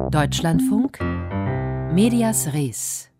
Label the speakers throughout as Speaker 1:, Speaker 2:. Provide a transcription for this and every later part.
Speaker 1: Deutschlandfunk Medias Res.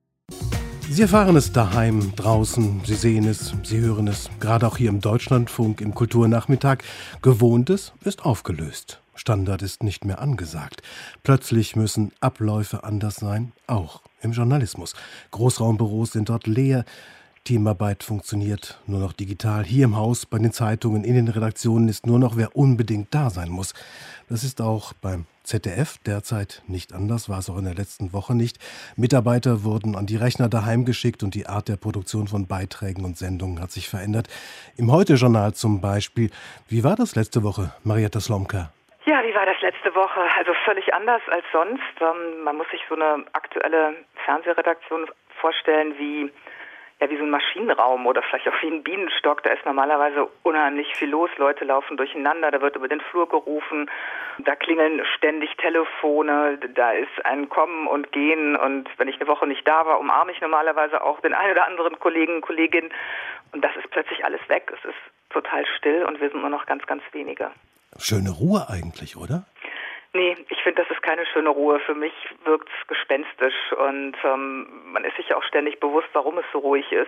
Speaker 2: Sie erfahren es daheim, draußen, Sie sehen es, Sie hören es, gerade auch hier im Deutschlandfunk im Kulturnachmittag. Gewohntes ist aufgelöst. Standard ist nicht mehr angesagt. Plötzlich müssen Abläufe anders sein, auch im Journalismus. Großraumbüros sind dort leer. Teamarbeit funktioniert nur noch digital. Hier im Haus, bei den Zeitungen, in den Redaktionen ist nur noch, wer unbedingt da sein muss. Das ist auch beim ZDF derzeit nicht anders, war es auch in der letzten Woche nicht. Mitarbeiter wurden an die Rechner daheim geschickt und die Art der Produktion von Beiträgen und Sendungen hat sich verändert. Im Heute-Journal zum Beispiel. Wie war das letzte Woche, Marietta Slomka?
Speaker 3: Ja, wie war das letzte Woche? Also völlig anders als sonst. Man muss sich so eine aktuelle Fernsehredaktion vorstellen wie so ein Maschinenraum oder vielleicht auch wie ein Bienenstock. Da ist normalerweise unheimlich viel los. Leute laufen durcheinander, da wird über den Flur gerufen, da klingeln ständig Telefone, da ist ein Kommen und Gehen. Und wenn ich eine Woche nicht da war, umarme ich normalerweise auch den einen oder anderen Kollegen, Kollegin. Und das ist plötzlich alles weg. Es ist total still und wir sind nur noch ganz, ganz wenige.
Speaker 2: Schöne Ruhe eigentlich, oder?
Speaker 3: Nee, ich finde, das ist keine schöne Ruhe. Für mich wirkt es gespenstisch und man ist sich ja auch ständig bewusst, warum es so ruhig ist.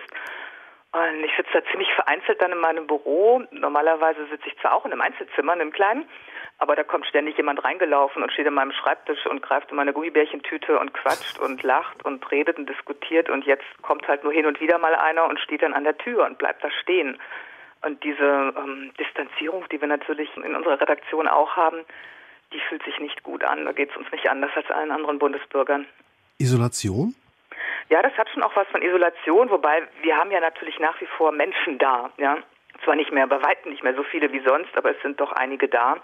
Speaker 3: Und ich sitze da ziemlich vereinzelt dann in meinem Büro. Normalerweise sitze ich zwar auch in einem Einzelzimmer, in einem kleinen, aber da kommt ständig jemand reingelaufen und steht an meinem Schreibtisch und greift in meine Gummibärchentüte und quatscht und lacht und redet und diskutiert. Und jetzt kommt halt nur hin und wieder mal einer und steht dann an der Tür und bleibt da stehen. Und diese Distanzierung, die wir natürlich in unserer Redaktion auch haben, die fühlt sich nicht gut an. Da geht es uns nicht anders als allen anderen Bundesbürgern.
Speaker 2: Isolation?
Speaker 3: Ja, das hat schon auch was von Isolation, wobei wir haben ja natürlich nach wie vor Menschen da. Ja? Zwar nicht mehr, bei weitem nicht mehr so viele wie sonst, aber es sind doch einige da.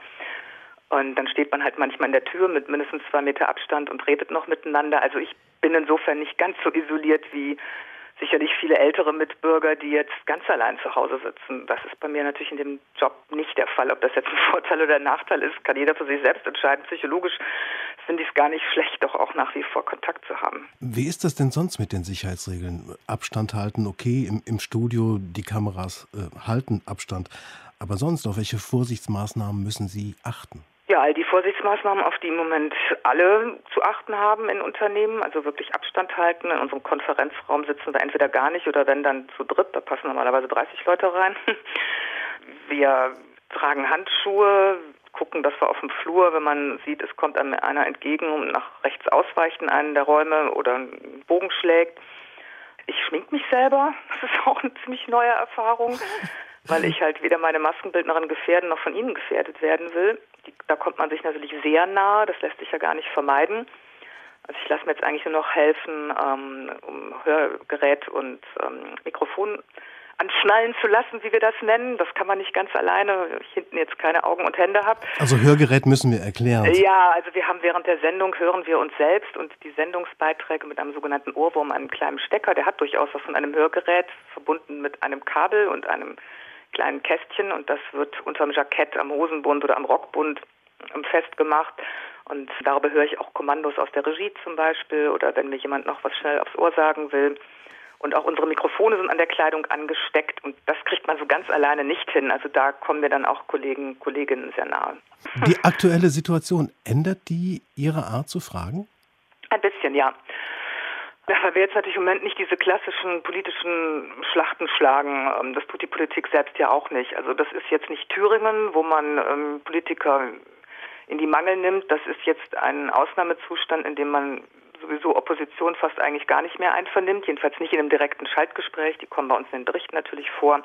Speaker 3: Und dann steht man halt manchmal in der Tür mit mindestens 2 Meter Abstand und redet noch miteinander. Also ich bin insofern nicht ganz so isoliert wie sicherlich viele ältere Mitbürger, die jetzt ganz allein zu Hause sitzen. Das ist bei mir natürlich in dem Job nicht der Fall. Ob das jetzt ein Vorteil oder ein Nachteil ist, kann jeder für sich selbst entscheiden. Psychologisch finde ich es gar nicht schlecht, doch auch nach wie vor Kontakt zu haben.
Speaker 2: Wie ist das denn sonst mit den Sicherheitsregeln? Abstand halten, okay, im Studio, die Kameras halten Abstand. Aber sonst, auf welche Vorsichtsmaßnahmen müssen Sie achten?
Speaker 3: Ja, all die Vorsichtsmaßnahmen, auf die im Moment alle zu achten haben in Unternehmen, also wirklich Abstand halten. In unserem Konferenzraum sitzen wir entweder gar nicht oder wenn dann zu dritt, da passen normalerweise 30 Leute rein. Wir tragen Handschuhe, gucken, dass wir auf dem Flur, wenn man sieht, es kommt einem einer entgegen und nach rechts ausweicht in einen der Räume oder einen Bogen schlägt. Ich schmink mich selber, das ist auch eine ziemlich neue Erfahrung, weil ich halt weder meine Maskenbildnerin gefährden noch von ihnen gefährdet werden will. Da kommt man sich natürlich sehr nahe, das lässt sich ja gar nicht vermeiden. Also ich lasse mir jetzt eigentlich nur noch helfen, um Hörgerät und Mikrofon anschnallen zu lassen, wie wir das nennen. Das kann man nicht ganz alleine, weil ich hinten jetzt keine Augen und Hände habe.
Speaker 2: Also Hörgerät müssen wir erklären.
Speaker 3: Ja, also wir haben während der Sendung, hören wir uns selbst und die Sendungsbeiträge mit einem sogenannten Ohrwurm, einem kleinen Stecker, der hat durchaus was von einem Hörgerät, verbunden mit einem Kabel und einem kleinen Kästchen und das wird unterm Jackett, am Hosenbund oder am Rockbund festgemacht und darüber höre ich auch Kommandos aus der Regie zum Beispiel oder wenn mir jemand noch was schnell aufs Ohr sagen will. Und auch unsere Mikrofone sind an der Kleidung angesteckt und das kriegt man so ganz alleine nicht hin. Also da kommen mir dann auch Kolleginnen sehr nahe.
Speaker 2: Die aktuelle Situation, ändert die Ihre Art zu fragen?
Speaker 3: Ein bisschen, ja. Ja, weil wir jetzt natürlich im Moment nicht diese klassischen politischen Schlachten schlagen. Das tut die Politik selbst ja auch nicht. Also das ist jetzt nicht Thüringen, wo man Politiker in die Mangel nimmt. Das ist jetzt ein Ausnahmezustand, in dem man sowieso Opposition fast eigentlich gar nicht mehr einvernimmt. Jedenfalls nicht in einem direkten Schaltgespräch. Die kommen bei uns in den Berichten natürlich vor.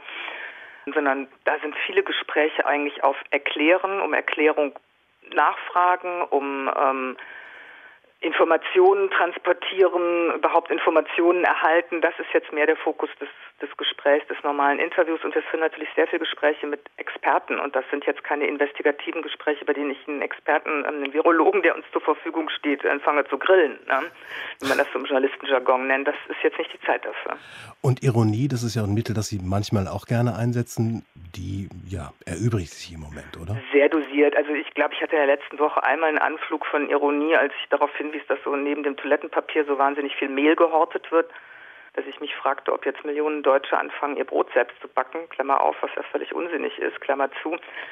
Speaker 3: Sondern da sind viele Gespräche eigentlich auf Erklären, um Erklärung nachfragen, um Informationen transportieren, überhaupt Informationen erhalten. Das ist jetzt mehr der Fokus des Gesprächs, des normalen Interviews. Und wir führen natürlich sehr viele Gespräche mit Experten. Und das sind jetzt keine investigativen Gespräche, bei denen ich einen Experten, einen Virologen, der uns zur Verfügung steht, anfange zu grillen, ne? Wie man das so im Journalistenjargon nennt. Das ist jetzt nicht die Zeit dafür.
Speaker 2: Und Ironie, das ist ja ein Mittel, das Sie manchmal auch gerne einsetzen, die erübrigt sich im Moment, oder?
Speaker 3: Sehr dosiert. Also ich glaube, ich hatte in der letzten Woche einmal einen Anflug von Ironie, als ich darauf hinwies, dass so neben dem Toilettenpapier so wahnsinnig viel Mehl gehortet wird, dass ich mich fragte, ob jetzt Millionen Deutsche anfangen, ihr Brot selbst zu backen, Klammer auf, was ja völlig unsinnig ist, Klammer zu.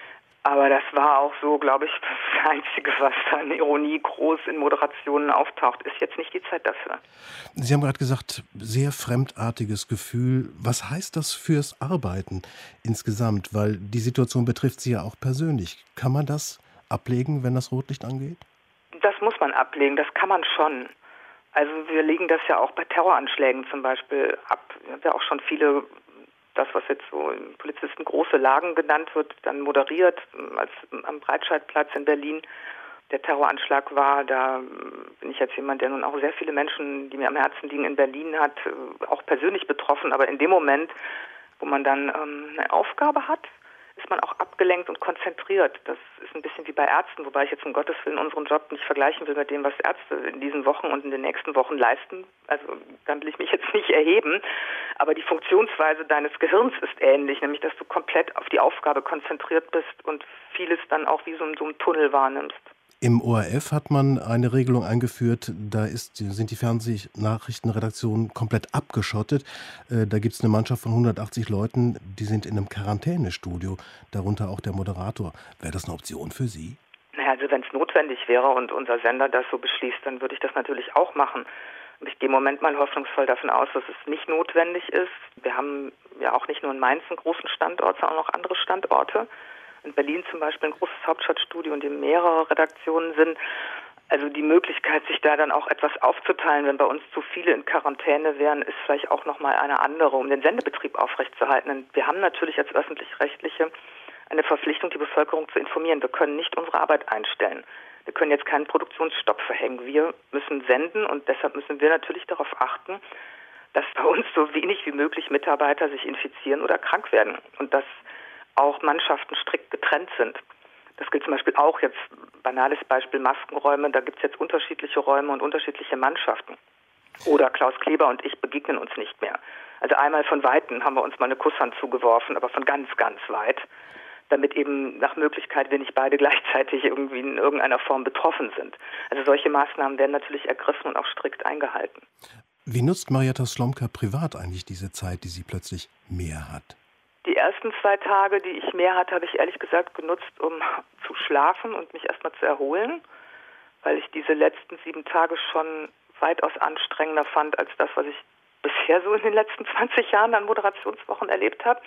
Speaker 3: Aber das war auch so, glaube ich, das Einzige, was da an Ironie groß in Moderationen auftaucht. Ist jetzt nicht die Zeit dafür.
Speaker 2: Sie haben gerade gesagt, sehr fremdartiges Gefühl. Was heißt das fürs Arbeiten insgesamt? Weil die Situation betrifft Sie ja auch persönlich. Kann man das ablegen, wenn das Rotlicht angeht?
Speaker 3: Das muss man ablegen, das kann man schon. Also wir legen das ja auch bei Terroranschlägen zum Beispiel ab. Wir haben ja auch schon viele, das was jetzt so im Polizisten große Lagen genannt wird, dann moderiert, als am Breitscheidplatz in Berlin der Terroranschlag war. Da bin ich jetzt jemand, der nun auch sehr viele Menschen, die mir am Herzen liegen, in Berlin hat, auch persönlich betroffen. Aber in dem Moment, wo man dann eine Aufgabe hat, ist man auch abgelenkt und konzentriert. Das ist ein bisschen wie bei Ärzten, wobei ich jetzt um Gottes Willen unseren Job nicht vergleichen will mit dem, was Ärzte in diesen Wochen und in den nächsten Wochen leisten. Also dann will ich mich jetzt nicht erheben. Aber die Funktionsweise deines Gehirns ist ähnlich, nämlich dass du komplett auf die Aufgabe konzentriert bist und vieles dann auch wie so in so einem Tunnel wahrnimmst.
Speaker 2: Im ORF hat man eine Regelung eingeführt, sind die Fernsehnachrichtenredaktionen komplett abgeschottet. Da gibt es eine Mannschaft von 180 Leuten, die sind in einem Quarantänestudio, darunter auch der Moderator. Wäre das eine Option für Sie?
Speaker 3: Naja, also wenn es notwendig wäre und unser Sender das so beschließt, dann würde ich das natürlich auch machen. Ich gehe im Moment mal hoffnungsvoll davon aus, dass es nicht notwendig ist. Wir haben ja auch nicht nur in Mainz einen großen Standort, sondern auch andere Standorte. In Berlin zum Beispiel ein großes Hauptstadtstudio, in dem mehrere Redaktionen sind. Also die Möglichkeit, sich da dann auch etwas aufzuteilen, wenn bei uns zu viele in Quarantäne wären, ist vielleicht auch nochmal eine andere, um den Sendebetrieb aufrechtzuerhalten. Denn wir haben natürlich als Öffentlich-Rechtliche eine Verpflichtung, die Bevölkerung zu informieren. Wir können nicht unsere Arbeit einstellen. Wir können jetzt keinen Produktionsstopp verhängen. Wir müssen senden und deshalb müssen wir natürlich darauf achten, dass bei uns so wenig wie möglich Mitarbeiter sich infizieren oder krank werden. Und dass auch Mannschaften strikt getrennt sind. Das gilt zum Beispiel auch jetzt, banales Beispiel Maskenräume, da gibt es jetzt unterschiedliche Räume und unterschiedliche Mannschaften. Oder Klaus Kleber und ich begegnen uns nicht mehr. Also einmal von Weitem haben wir uns mal eine Kusshand zugeworfen, aber von ganz, ganz weit, damit eben nach Möglichkeit wir nicht beide gleichzeitig irgendwie in irgendeiner Form betroffen sind. Also solche Maßnahmen werden natürlich ergriffen und auch strikt eingehalten.
Speaker 2: Wie nutzt Marietta Slomka privat eigentlich diese Zeit, die sie plötzlich mehr hat?
Speaker 3: Die ersten 2 Tage, die ich mehr hatte, habe ich ehrlich gesagt genutzt, um zu schlafen und mich erstmal zu erholen, weil ich diese letzten 7 Tage schon weitaus anstrengender fand als das, was ich bisher so in den letzten 20 Jahren an Moderationswochen erlebt habe.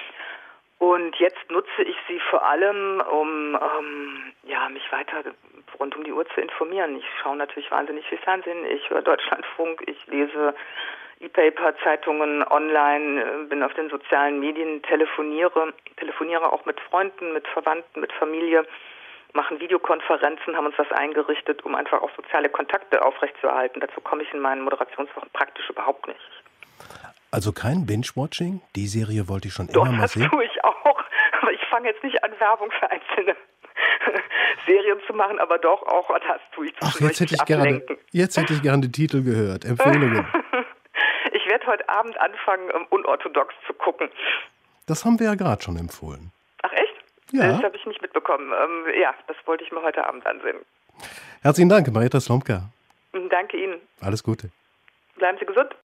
Speaker 3: Und jetzt nutze ich sie vor allem, um mich weiter rund um die Uhr zu informieren. Ich schaue natürlich wahnsinnig viel Fernsehen, ich höre Deutschlandfunk, ich lese E-Paper, Zeitungen online, bin auf den sozialen Medien, telefoniere auch mit Freunden, mit Verwandten, mit Familie, machen Videokonferenzen, haben uns das eingerichtet, um einfach auch soziale Kontakte aufrechtzuerhalten. Dazu komme ich in meinen Moderationswochen praktisch überhaupt nicht.
Speaker 2: Also kein Binge-Watching? Die Serie wollte ich schon immer mal sehen.
Speaker 3: Das tue ich auch, aber ich fange jetzt nicht an, Werbung für einzelne Serien zu machen, aber doch auch, das tue ich.
Speaker 2: Ach, jetzt hätte ich gerne den Titel gehört. Empfehlungen.
Speaker 3: Ich werde heute Abend anfangen, unorthodox zu gucken.
Speaker 2: Das haben wir ja gerade schon empfohlen.
Speaker 3: Ach echt?
Speaker 2: Ja.
Speaker 3: Das habe ich nicht mitbekommen. Das wollte ich mir heute Abend ansehen.
Speaker 2: Herzlichen Dank, Marietta Slomka.
Speaker 3: Danke Ihnen.
Speaker 2: Alles Gute.
Speaker 3: Bleiben Sie gesund.